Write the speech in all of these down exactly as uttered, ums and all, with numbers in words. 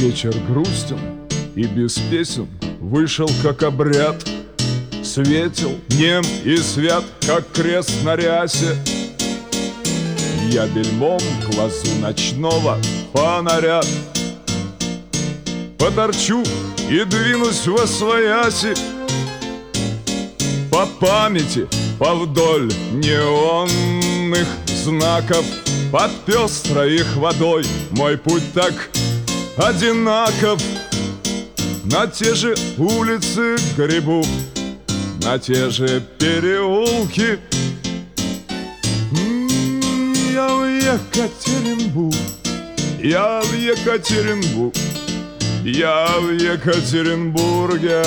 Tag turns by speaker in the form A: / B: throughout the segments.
A: Вечер грустен и без песен вышел как обряд. Светил, нем и свят, как крест на рясе. Я бельмом глазу ночного фонаря поторчу и двинусь восвояси. По памяти, повдоль неонных знаков, под пестрой их водой мой путь так одинаков. На те же улицы гребу, на те же переулки. Я в Екатеринбург, я в Екатеринбург, я в Екатеринбурге.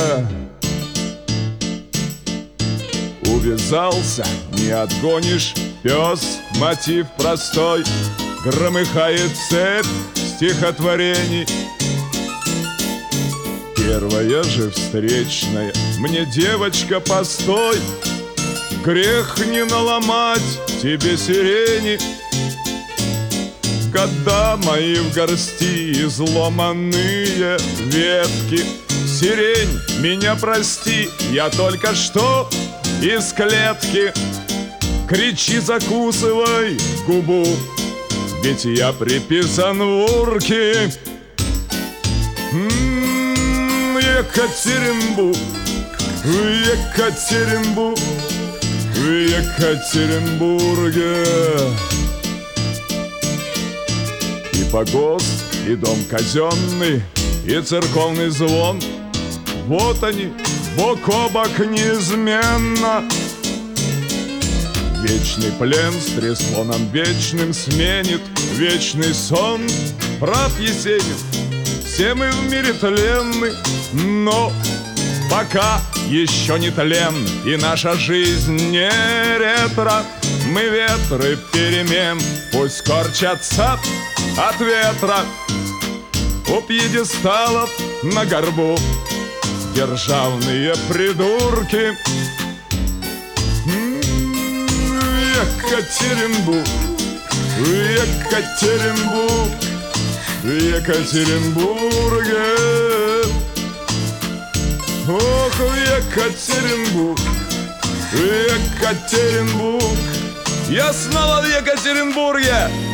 A: Увязался, не отгонишь, пес, мотив простой. Громыхает цепь стихотворений. Первая же встречная, мне, девочка, постой. Грех не наломать тебе сирени. Года мои в горсти, изломанные ветки. Сирень, меня прости, я только что из клетки. Кричи, закусывай губу, ведь я приписан в урке. М-м, Екатеринбург, Екатеринбург, в Екатеринбурге. И погост, и дом казенный, и церковный звон. Вот они, бок о бок неизменно. Вечный плен с треслоном вечным сменит вечный сон. Прав Есенин, все мы в мире тленны, но пока еще не тлен, и наша жизнь не ретро. Мы ветры перемен, пусть корчатся от ветра. У пьедесталов на горбу державные придурки. Екатеринбург, Екатеринбург, в Екатеринбурге. Ох, в Екатеринбург, в Екатеринбург. Я снова в Екатеринбурге.